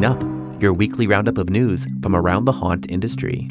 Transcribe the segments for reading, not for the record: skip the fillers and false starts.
Halloween Up, your weekly roundup of news from around the haunt industry.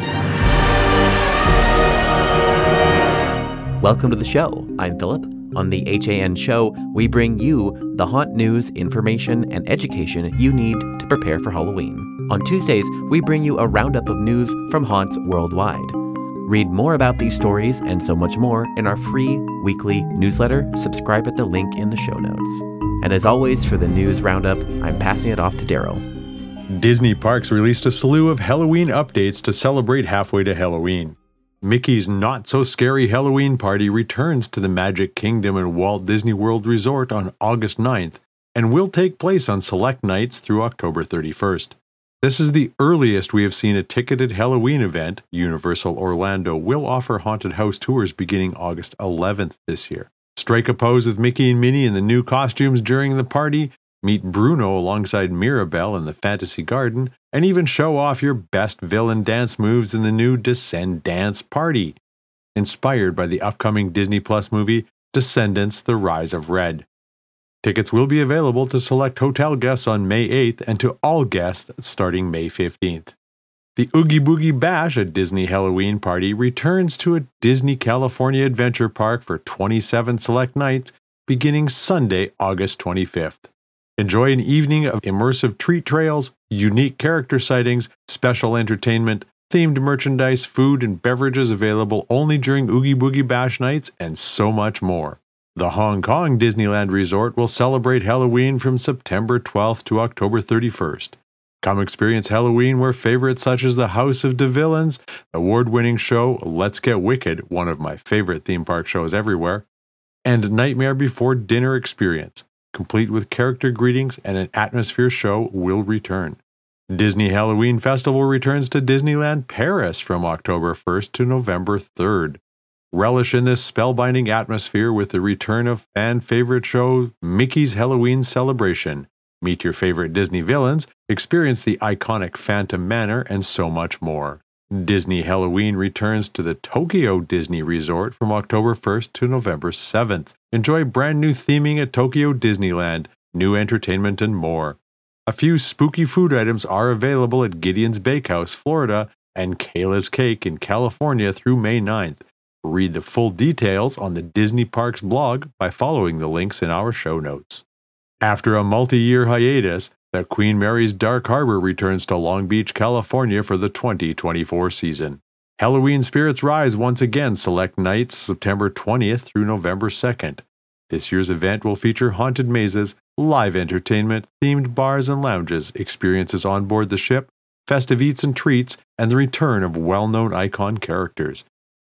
Welcome to the show. I'm Philip. On the HAN show, we bring you the haunt news, information, and education you need to prepare for Halloween. On Tuesdays, we bring you a roundup of news from haunts worldwide. Read more about these stories and so much more in our free weekly newsletter. Subscribe at the link in the show notes. And as always, for the news roundup, I'm passing it off to Daryl. Disney Parks released a slew of Halloween updates to celebrate halfway to Halloween. Mickey's Not-So-Scary Halloween Party returns to the Magic Kingdom and Walt Disney World Resort on August 9th and will take place on select nights through October 31st. This is the earliest we have seen a ticketed Halloween event. Universal Orlando will offer haunted house tours beginning August 11th this year. Strike a pose with Mickey and Minnie in the new costumes during the party, meet Bruno alongside Mirabelle in the Fantasy Garden, and even show off your best villain dance moves in the new Descend Dance Party, inspired by the upcoming Disney Plus movie Descendants: The Rise of Red. Tickets will be available to select hotel guests on May 8th and to all guests starting May 15th. The Oogie Boogie Bash, a Disney Halloween party, returns to a Disney California Adventure Park for 27 select nights beginning Sunday, August 25th. Enjoy an evening of immersive treat trails, unique character sightings, special entertainment, themed merchandise, food and beverages available only during Oogie Boogie Bash nights, and so much more. The Hong Kong Disneyland Resort will celebrate Halloween from September 12th to October 31st. Come experience Halloween where favorites such as the House of the Villains, award-winning show Let's Get Wicked, one of my favorite theme park shows everywhere, and Nightmare Before Dinner experience, complete with character greetings and an atmosphere show, will return. Disney Halloween Festival returns to Disneyland Paris from October 1st to November 3rd. Relish in this spellbinding atmosphere with the return of fan-favorite show Mickey's Halloween Celebration. Meet your favorite Disney villains, experience the iconic Phantom Manor, and so much more. Disney Halloween returns to the Tokyo Disney Resort from October 1st to November 7th. Enjoy brand new theming at Tokyo Disneyland, new entertainment, and more. A few spooky food items are available at Gideon's Bakehouse, Florida, and Kayla's Cake in California through May 9th. Read the full details on the Disney Parks blog by following the links in our show notes. After a multi-year hiatus, the Queen Mary's Dark Harbor returns to Long Beach, California for the 2024 season. Halloween spirits rise once again select nights September 20th through November 2nd. This year's event will feature haunted mazes, live entertainment, themed bars and lounges, experiences on board the ship, festive eats and treats, and the return of well-known icon characters.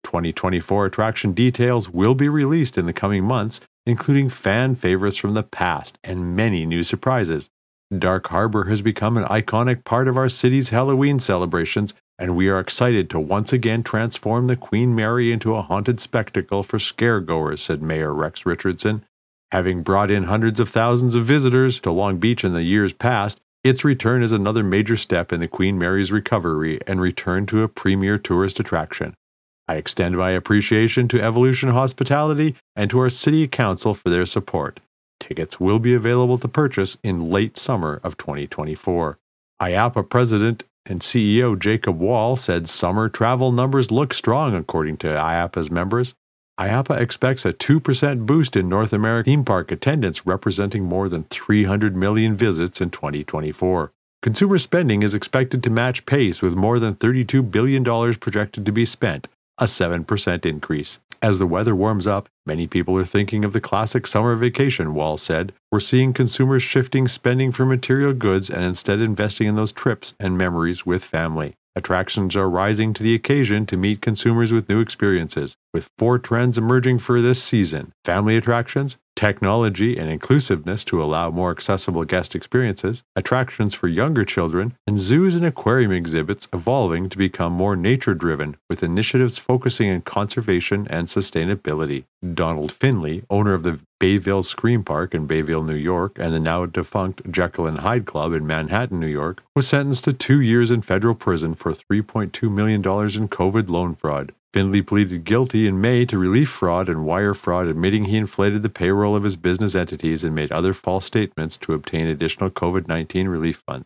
2024 attraction details will be released in the coming months, including fan favorites from the past and many new surprises. Dark Harbor has become an iconic part of our city's Halloween celebrations, and we are excited to once again transform the Queen Mary into a haunted spectacle for scaregoers, said Mayor Rex Richardson. Having brought in hundreds of thousands of visitors to Long Beach in the years past, its return is another major step in the Queen Mary's recovery and return to a premier tourist attraction. I extend my appreciation to Evolution Hospitality and to our City Council for their support. Tickets will be available to purchase in late summer of 2024. IAAPA President and CEO Jacob Wall said summer travel numbers look strong according to IAAPA's members. IAAPA expects a 2% boost in North American theme park attendance, representing more than 300 million visits in 2024. Consumer spending is expected to match pace with more than $32 billion projected to be spent, a 7% increase. As the weather warms up, many people are thinking of the classic summer vacation, Wall said. We're seeing consumers shifting spending for material goods and instead investing in those trips and memories with family. Attractions are rising to the occasion to meet consumers with new experiences, with 4 trends emerging for this season: family attractions, technology and inclusiveness to allow more accessible guest experiences, attractions for younger children, and zoos and aquarium exhibits evolving to become more nature-driven, with initiatives focusing on conservation and sustainability. Donald Finley, owner of the Bayville Scream Park in Bayville, New York, and the now-defunct Jekyll and Hyde Club in Manhattan, New York, was sentenced to 2 years in federal prison for $3.2 million in COVID loan fraud. Finley pleaded guilty in May to relief fraud and wire fraud, admitting he inflated the payroll of his business entities and made other false statements to obtain additional COVID-19 relief funds.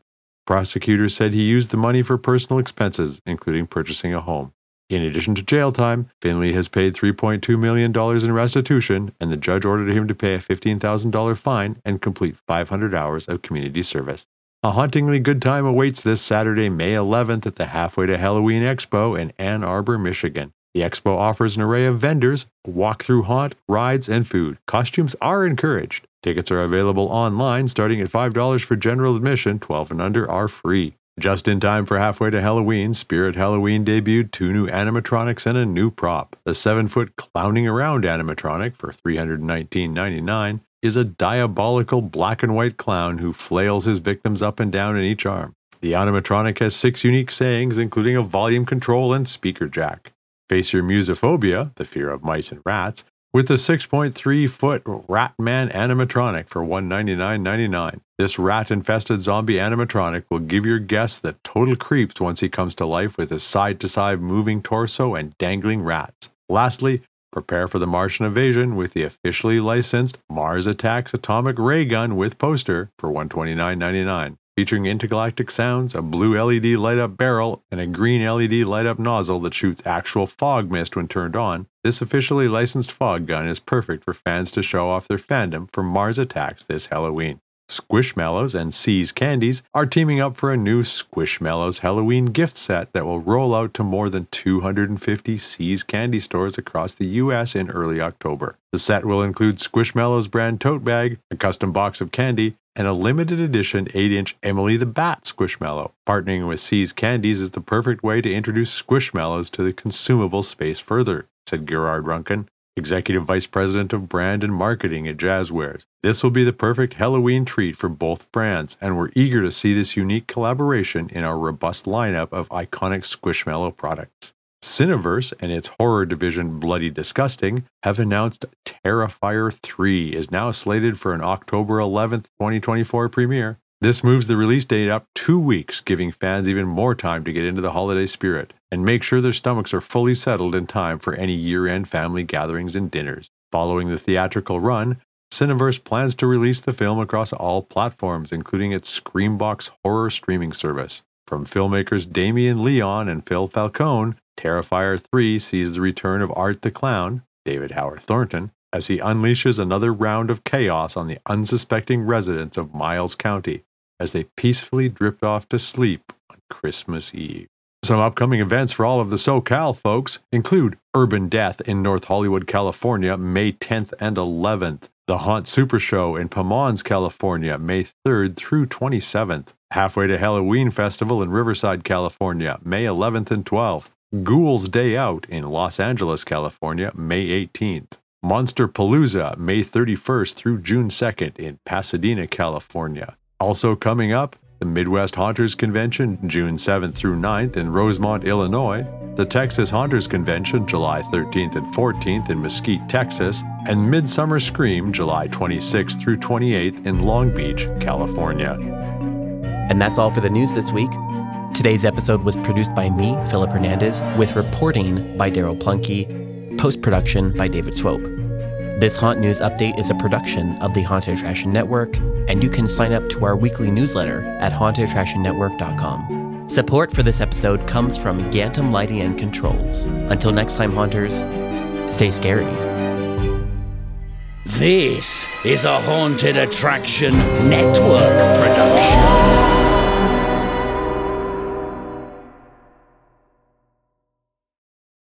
Prosecutors said he used the money for personal expenses, including purchasing a home. In addition to jail time, Finley has paid $3.2 million in restitution, and the judge ordered him to pay a $15,000 fine and complete 500 hours of community service. A hauntingly good time awaits this Saturday, May 11th at the Halfway to Halloween Expo in Ann Arbor, Michigan. The expo offers an array of vendors, a walk-through haunt, rides, and food. Costumes are encouraged. Tickets are available online, starting at $5 for general admission. 12 and under are free. Just in time for Halfway to Halloween, Spirit Halloween debuted 2 new animatronics and a new prop. The 7-foot Clowning Around animatronic for $319.99 is a diabolical black and white clown who flails his victims up and down in each arm. The animatronic has 6 unique sayings, including a volume control and speaker jack. Face your musophobia, the fear of mice and rats, with the 6.3-foot Ratman animatronic for $199.99. This rat-infested zombie animatronic will give your guests the total creeps once he comes to life with his side-to-side moving torso and dangling rats. Lastly, prepare for the Martian invasion with the officially licensed Mars Attacks atomic ray gun with poster for $129.99. Featuring intergalactic sounds, a blue LED light-up barrel, and a green LED light-up nozzle that shoots actual fog mist when turned on, this officially licensed fog gun is perfect for fans to show off their fandom for Mars Attacks this Halloween. Squishmallows and See's Candies are teaming up for a new Squishmallows Halloween gift set that will roll out to more than 250 See's Candy stores across the U.S. in early October. The set will include Squishmallows brand tote bag, a custom box of candy, and a limited edition 8-inch Emily the Bat Squishmallow. Partnering with See's Candies is the perfect way to introduce Squishmallows to the consumable space further, said Gerard Runken, Executive Vice President of Brand and Marketing at Jazzwares. This will be the perfect Halloween treat for both brands, and we're eager to see this unique collaboration in our robust lineup of iconic Squishmallow products. Cineverse and its horror division Bloody Disgusting have announced Terrifier 3 is now slated for an October 11th, 2024 premiere. This moves the release date up 2 weeks, giving fans even more time to get into the holiday spirit and make sure their stomachs are fully settled in time for any year-end family gatherings and dinners. Following the theatrical run, Cineverse plans to release the film across all platforms, including its Screambox horror streaming service. From filmmakers Damien Leon and Phil Falcone, Terrifier 3 sees the return of Art the Clown, David Howard Thornton, as he unleashes another round of chaos on the unsuspecting residents of Miles County as they peacefully drift off to sleep on Christmas Eve. Some upcoming events for all of the SoCal folks include Urban Death in North Hollywood, California, May 10th and 11th. The Haunt Super Show in Pomons, California, May 3rd through 27th. Halfway to Halloween Festival in Riverside, California, May 11th and 12th. Ghouls Day Out in Los Angeles, California, May 18th. Monster Palooza, May 31st through June 2nd in Pasadena, California. Also coming up, the Midwest Haunters Convention, June 7th through 9th in Rosemont, Illinois. The Texas Haunters Convention, July 13th and 14th in Mesquite, Texas. And Midsummer Scream, July 26th through 28th in Long Beach, California. And that's all for the news this week. Today's episode was produced by me, Philip Hernandez, with reporting by Daryl Plunkey, post-production by David Swope. This Haunt News Update is a production of the Haunted Attraction Network, and you can sign up to our weekly newsletter at hauntedattractionnetwork.com. Support for this episode comes from Gantom Lighting and Controls. Until next time, Haunters, stay scary. This is a Haunted Attraction Network